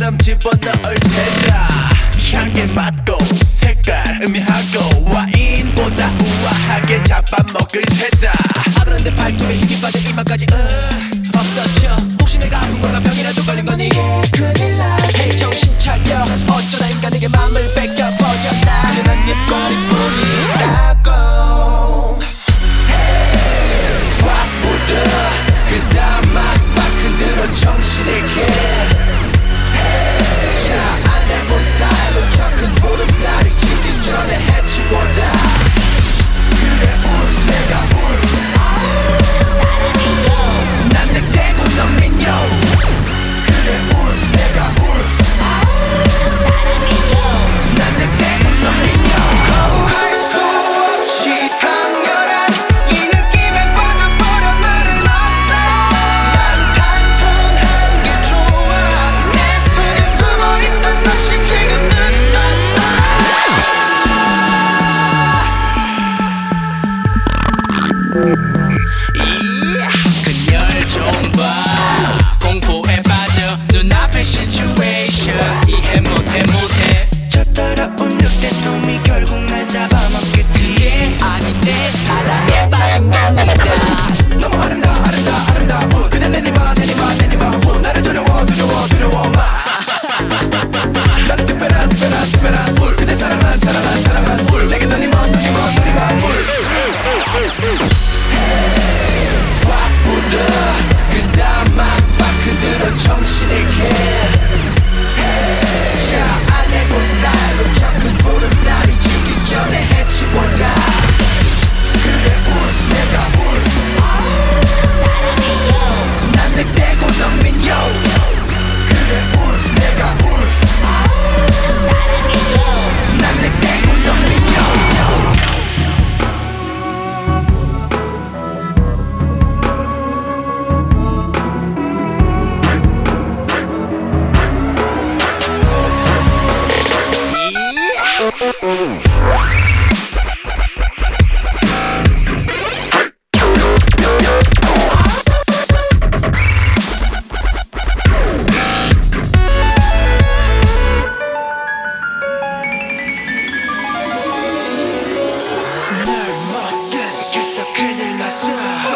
것처럼 집어넣을 테다. 향기 맡고 색깔 의미하고 와인보다 우아하게 잡아먹을 테다. 아 그런데 발톱에 힘이 빠져 이마까지 없어져. 혹시 내가 아픈 건가 병이라도 걸린 거니? 큰일 나. 헤이 정신 차려. 어쩌다 인간에게 맘을 뺏겨버렸나. 그냥 입꼬리 뿐이라고. 확 묻어 그다음 막 흔들어 정신을 개. 자 안 해본 스타일로 저 큰 보름달이 지기 전에 해치워라. 그래 울프 내가 울프 난 늑대고 넌 민요. 그래 울프 내가 울프 난 늑대고 넌 민요. 거부할 수 없이 강렬한 이 느낌에 빠져버려 나를 놨어. 난 단순한 게 좋아. 내 손에 숨어있던 것이 지금 느꼈어. 그녀를 좀 봐. 공포에 빠져 눈앞의 situation 이해 못해. 저 더러운 늑대놈이 결국 날 잡아먹겠지. 그게 아닌데 사랑에 빠진 겁니다. 너무 아름다워 그대 내니마 나를 두려워 마. 나는 특별한 울 그대 사랑한 울 내게 눈이 먼 울. 확 묻어 그다음 막 흔들어 정신을 개. 자 안 해본 스타일로 저 큰 보름달이 지기 전에 해치워라. 그래 울프 내가 울프 난 늑대고 넌 민요. 그래 울프 내가 울프 난 늑대고 넌 민요. 날 먹긴 계속 그들 났어.